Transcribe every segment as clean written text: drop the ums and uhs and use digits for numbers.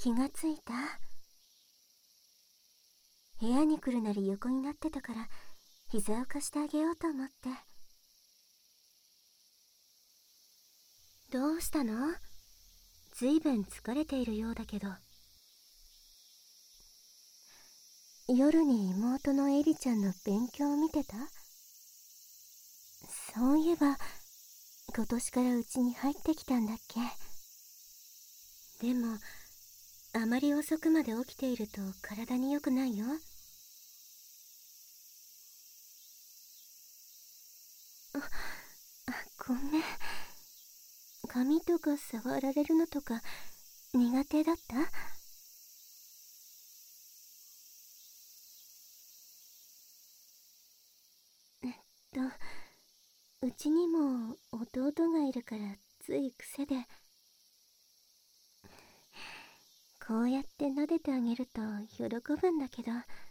気がついた？部屋に来るなり横になってたから膝を貸してあげようと思って。どうしたの？ずいぶん疲れているようだけど。夜に妹のエリちゃんの勉強を見てた？そういえば今年からうちに入ってきたんだっけ。でもあまり遅くまで起きていると体に良くないよ。ごめん。髪とか触られるのとか苦手だった？うちにも弟がいるからつい癖で。こうやって撫でてあげると喜ぶんだけど。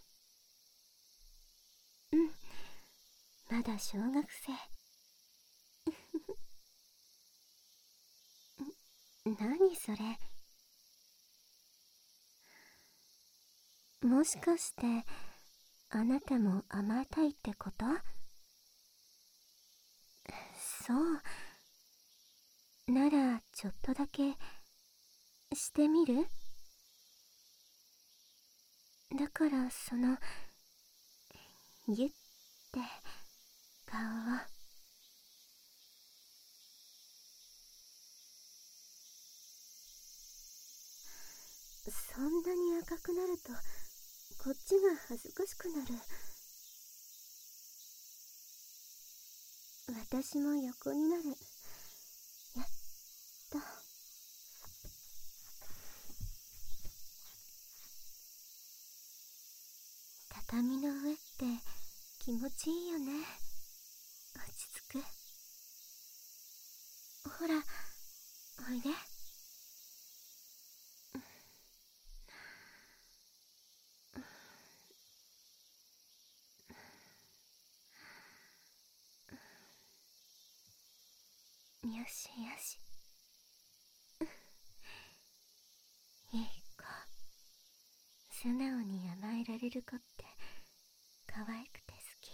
まだ小学生。何それ？もしかしてあなたも甘えたいってこと？そうならちょっとだけしてみる？だからギュッて顔を。そんなに赤くなるとこっちが恥ずかしくなる。私も横になる。やっと。畳の上って気持ちいいよね。落ち着く。ほらおいで。よしよし。いい子。素直に甘えられる子って可愛くて好き。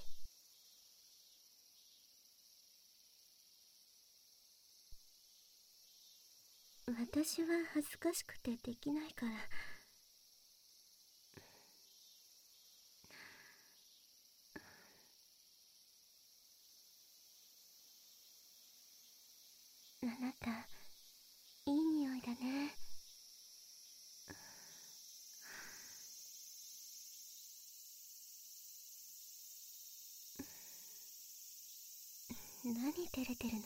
私は恥ずかしくてできないから。あなたいい匂いだね。何照れてるの？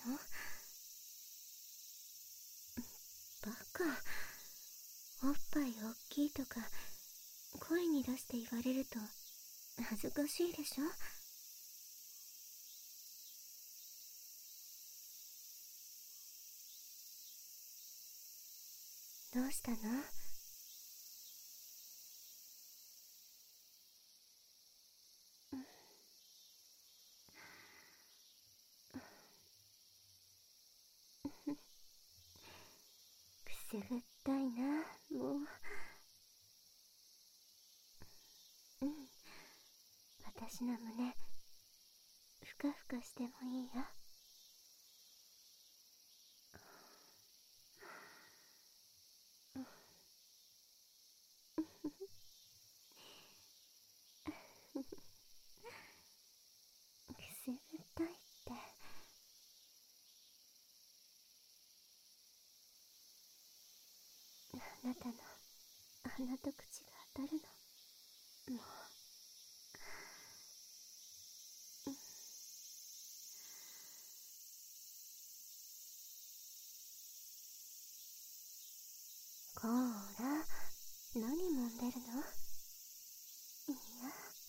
バカ。おっぱい大きいとか声に出して言われると恥ずかしいでしょ。どうしたの？くすぐったいな、もう。私の胸ふかふかしてもいいよ。くすぐったいって。あなたの鼻と口が当たるの。もこーら、何揉んでるの？いや、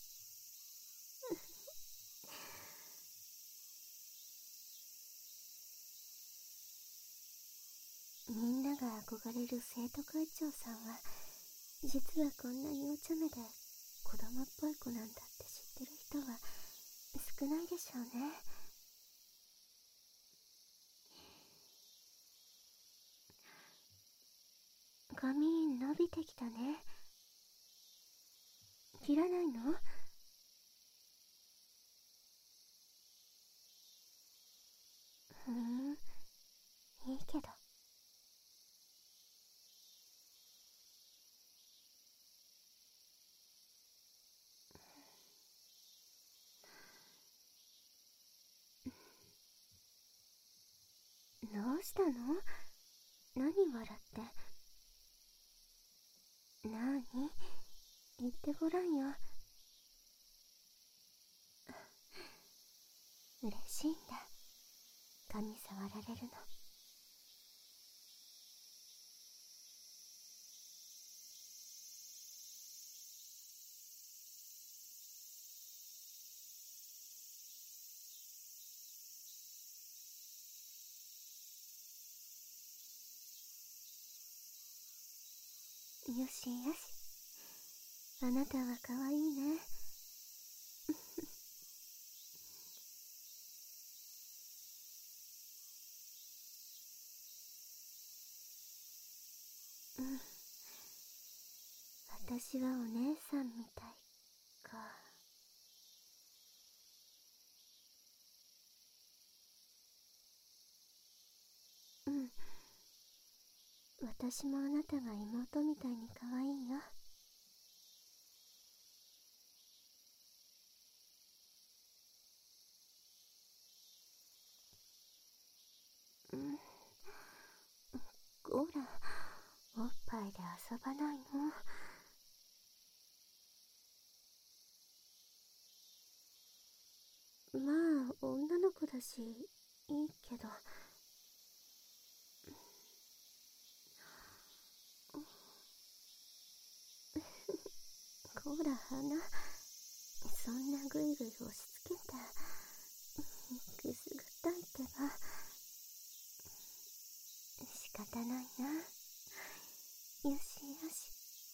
みんなが憧れる生徒会長さんは実はこんなにお茶目で子供っぽい子なんだって知ってる人は少ないでしょうね。髪伸びててきたね。切らないの？いいけど。どうしたの？何笑って。なに？言ってごらんよ。嬉しいんだ。髪触られるの。よしよし。あなたは可愛いね。うん。私はお姉さんみたいか。うん。私もあなたが妹みたいに可愛いよ。うん。ほら、おっぱいで遊ばないの。まあ、女の子だし、いいけど。こら、花。そんなぐいぐい押し付けて。くすぐったいってば。仕方ないな。よしよし。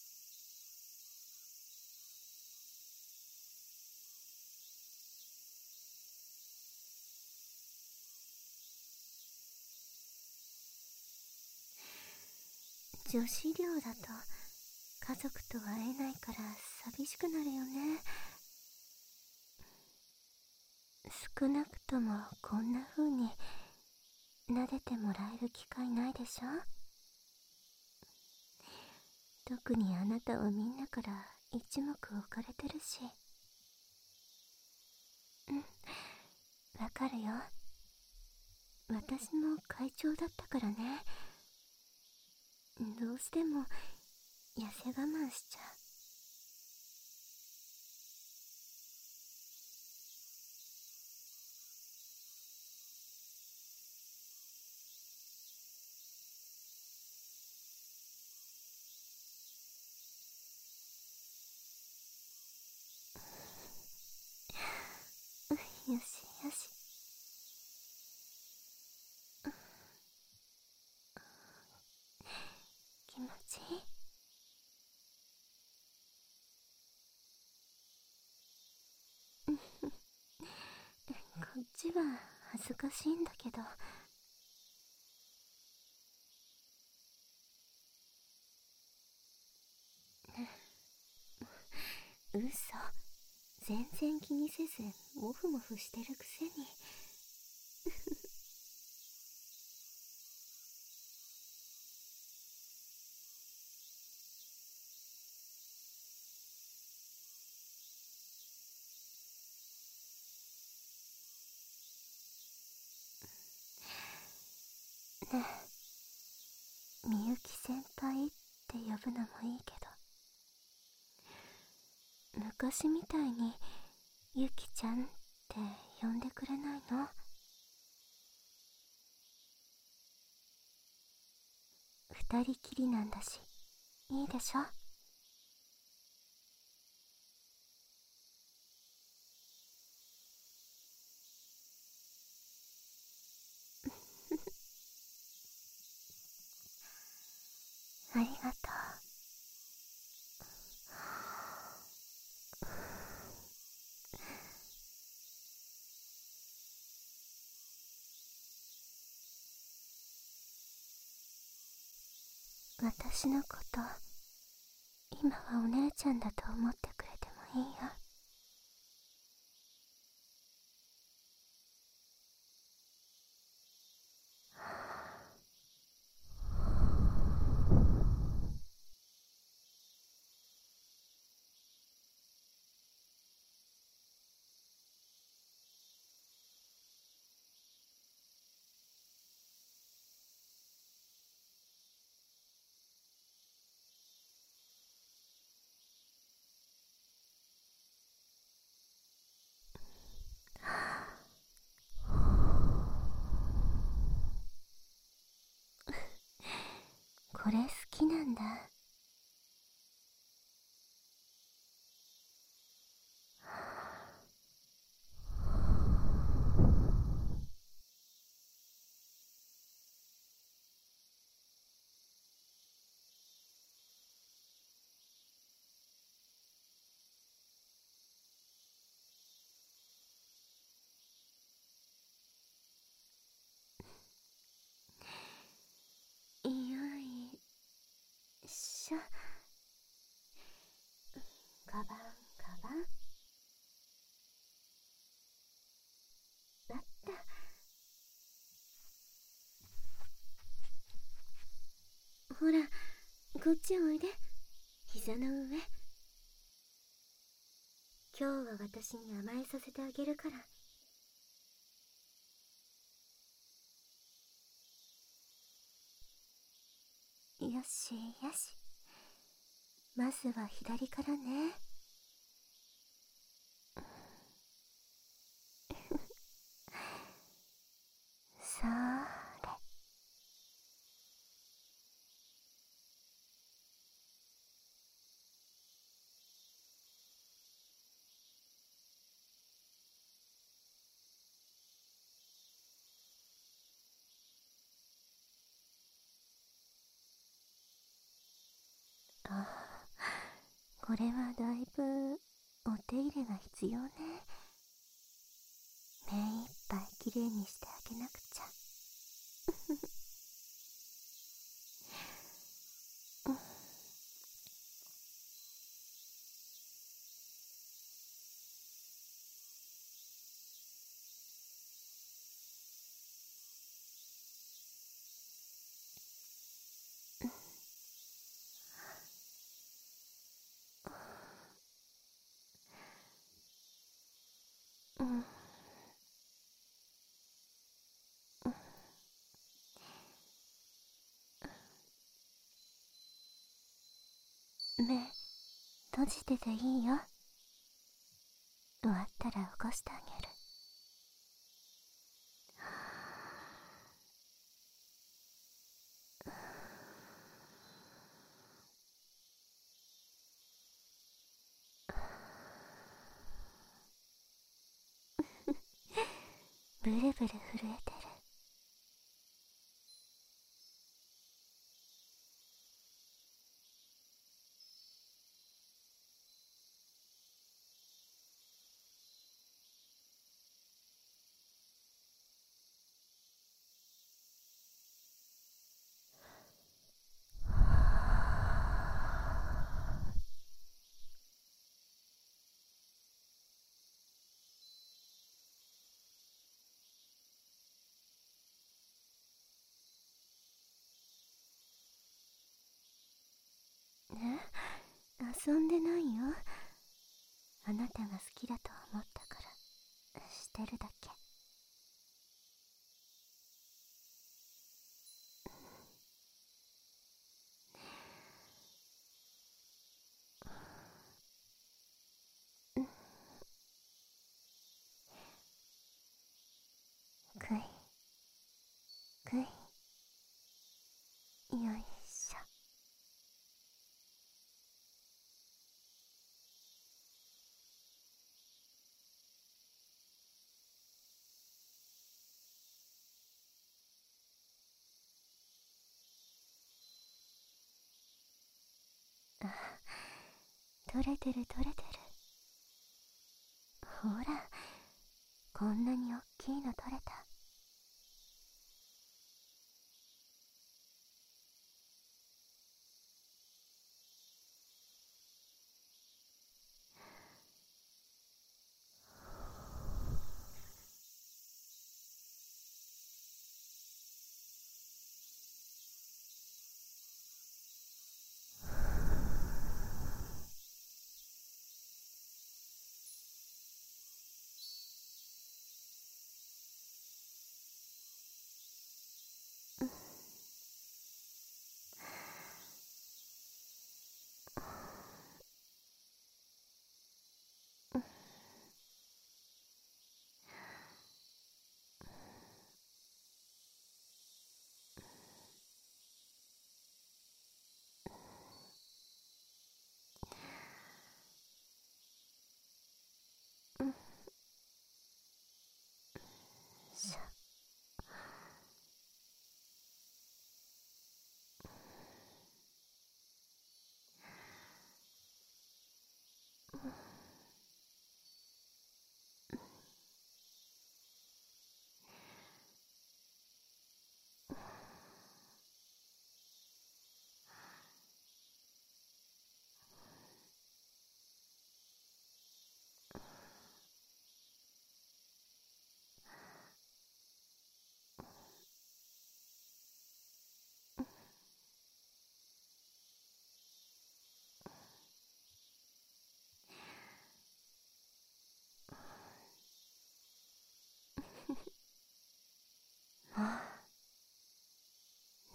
女子寮だと家族と会えないから寂しくなるよね。少なくともこんな風に撫でてもらえる機会ないでしょ。特にあなたはみんなから一目置かれてるし。うん、わかるよ。私も会長だったからね。どうしても痩せ我慢しちゃう。よしよし。気持ちいい？こっちは恥ずかしいんだけど。嘘。全然気にせずモフモフしてるくせに。ねえ、みゆき先輩って呼ぶのもいいけど、昔みたいにゆきちゃんって呼んでくれないの？二人きりなんだし、いいでしょ？ありがとう。私のこと今はお姉ちゃんだと思ってくれてもいいよ。これ好きなんだ。よいしょ。カバンカバン。あった。ほら、こっちおいで。膝の上。今日は私に甘えさせてあげるから。よしよし。まずは左からね。そーれ。あ、これはだいぶお手入れが必要ね。目いっぱいきれいにしてあげなくちゃ。うん。目閉じてていいよ。終わったら起こしてあげる。ブルブル震えてる。遊んでないよ。あなたが好きだと思ったからしてるだけ。くいくい。よいしょ。あ、取れてる取れてる。ほら、こんなにおっきいの取れた。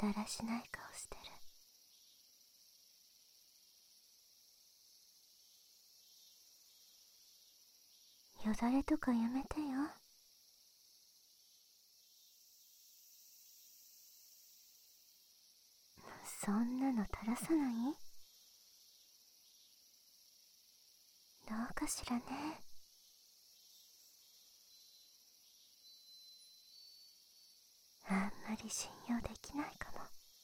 だらしない顔してる。よだれとかやめてよ。そんなの垂らさない？どうかしらね。あんまり信用できないかも。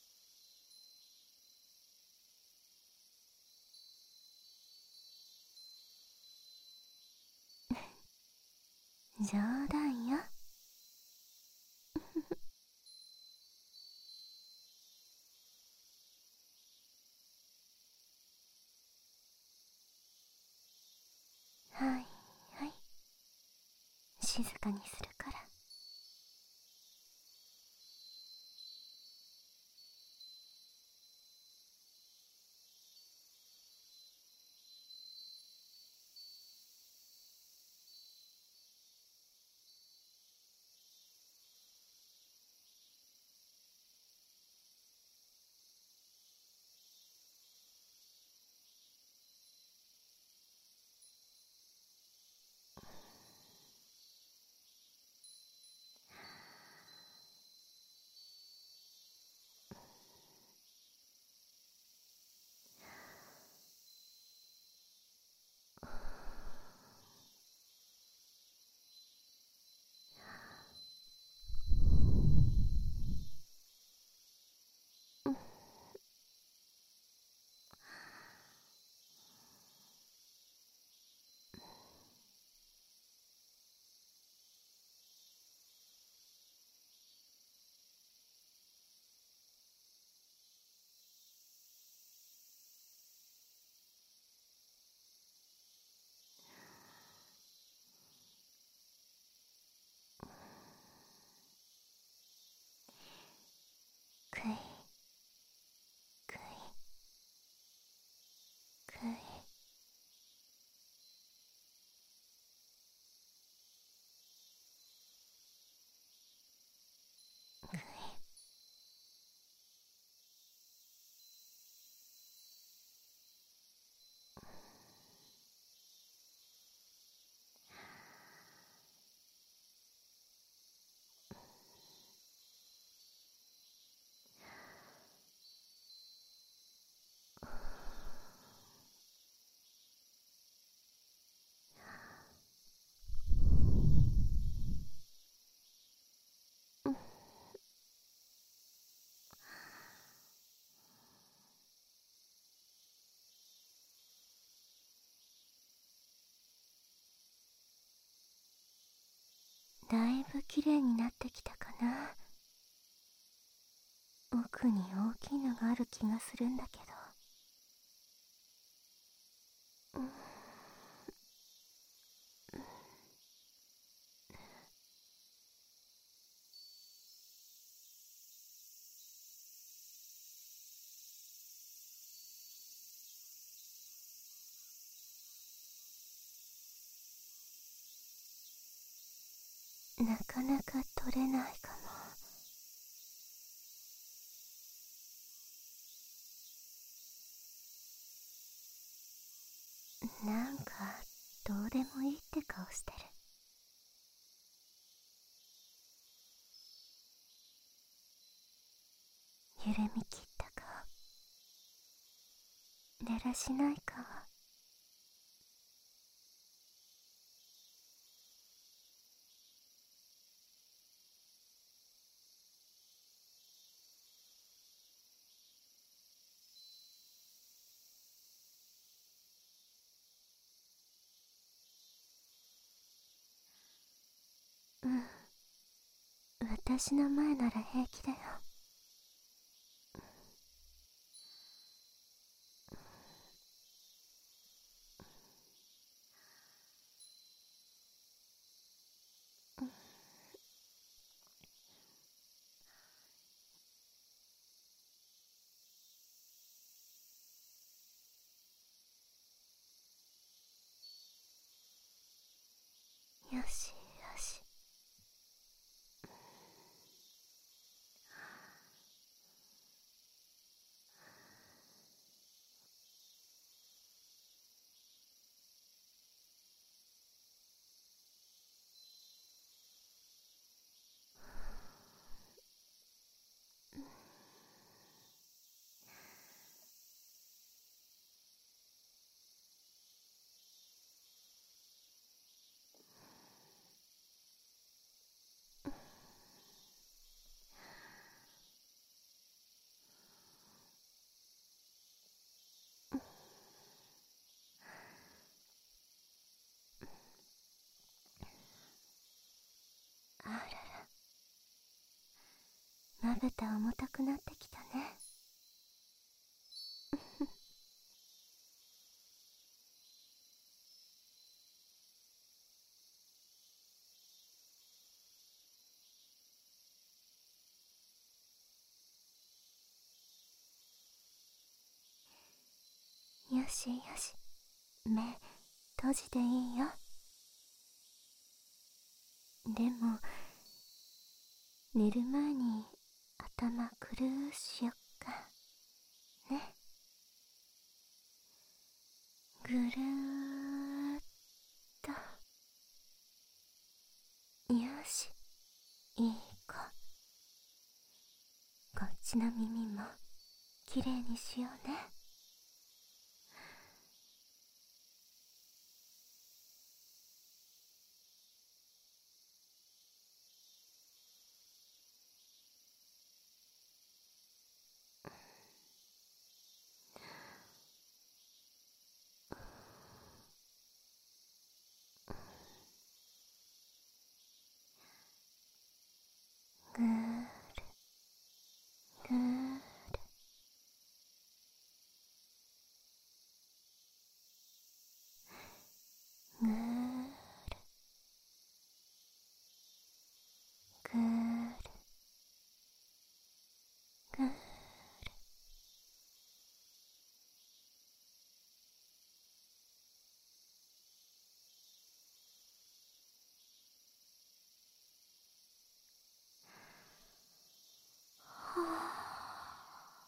冗談よ。はいはい、静かにするから。くいくいくい。だいぶきれいになってきたかな。奥に大きいのがある気がするんだけど。なかなか取れないかも。なんかどうでもいいって顔してる。緩み切った顔、だらしない顔。うん、私の前なら平気だよ。よしよし。 ぶた重たくなってきたね。よしよし、目閉じていいよ。でも寝る前に頭くるーしよっかね。ぐるーっと。よし、いい子。こっちの耳もきれいにしようね。ぐーるぐーる。ぐーるぐーるぐーる。はあ。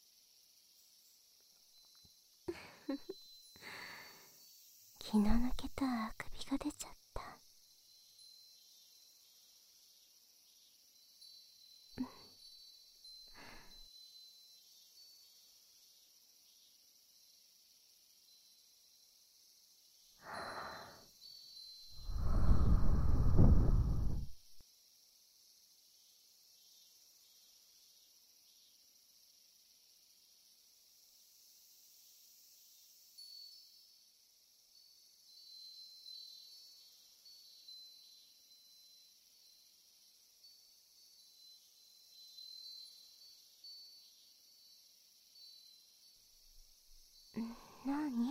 気の抜けたあくびが出ちゃった。なに？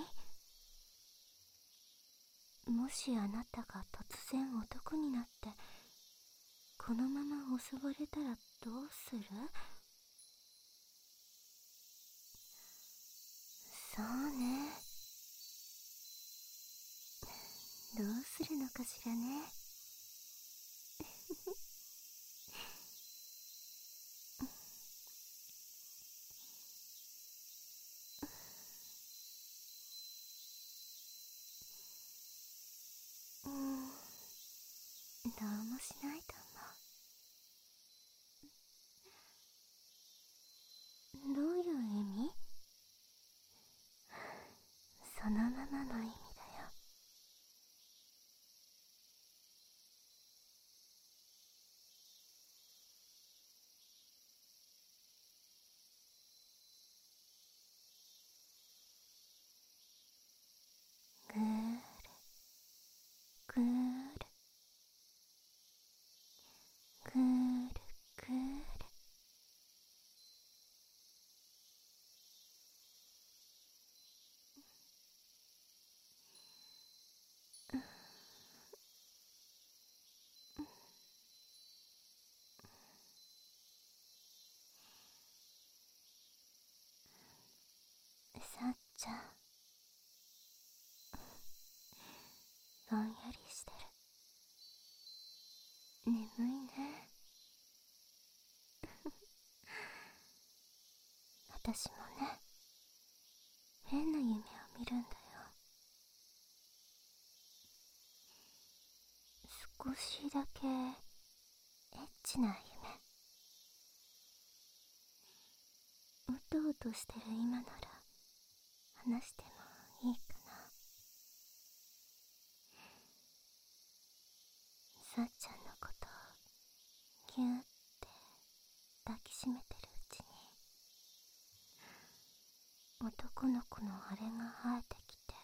もしあなたが突然男になってこのまま襲われたらどうする？そうね。どうするのかしらね。どうもしないと思う。どういう意味？そのままの意味だよ。ぐーるぐーるぐーるぐーる。さっちゃん、ぼんやりしてる。眠いね。私もね、変な夢を見るんだよ。少しだけエッチな夢。うとうとしてる今なら話してもいいかな。さっちゃんのことをぎゅーって抱きしめてるうちに男の子のあれが生えてきて、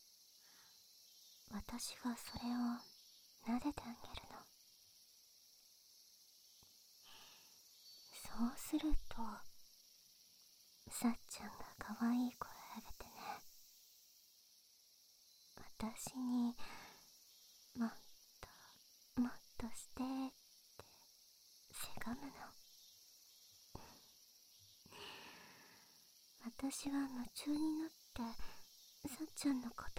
私がそれを撫でてあげるの。そそうすると、さっちゃんが可愛い声上げてね、私にもっともっとしてってせがむの。私は夢中になってさっちゃんのこと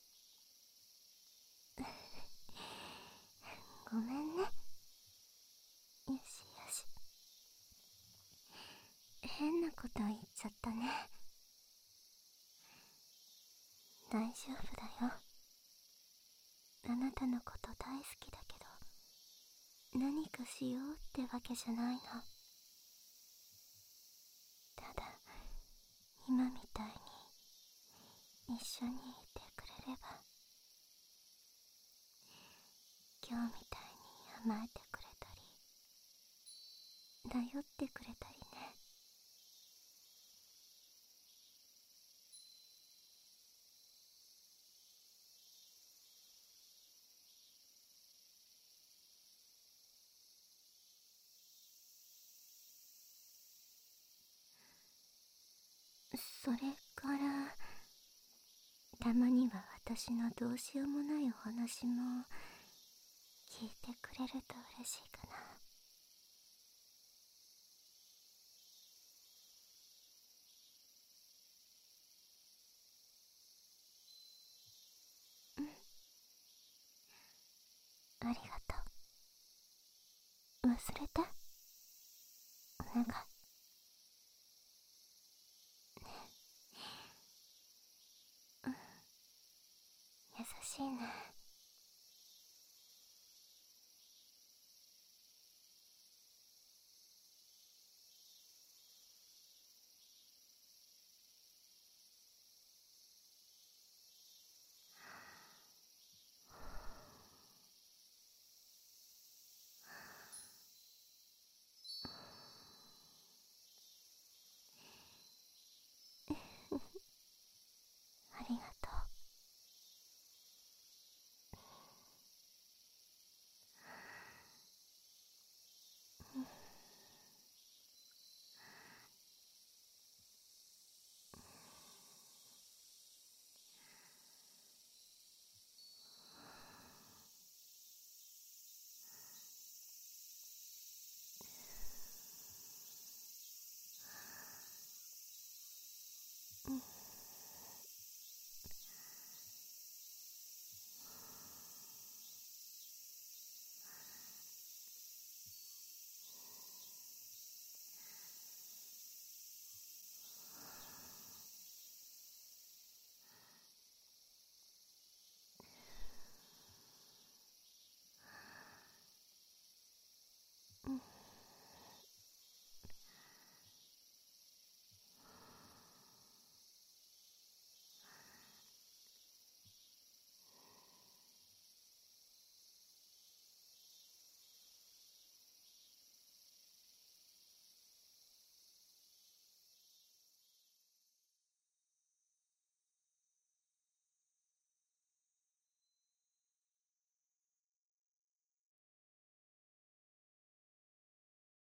ごめんね。よしよし、変なこと言っちゃったね。大丈夫だよ。あなたのこと大好きだけど、何かしようってわけじゃないの。ただ今みたいに一緒にいてくれれば、今日みたいに甘えてくれたり頼ってくれたりね。それからたまには私のどうしようもないお話も聞いてくれると嬉しいかな。うん、ありがとう。忘れて、お願い。うん、優しいね。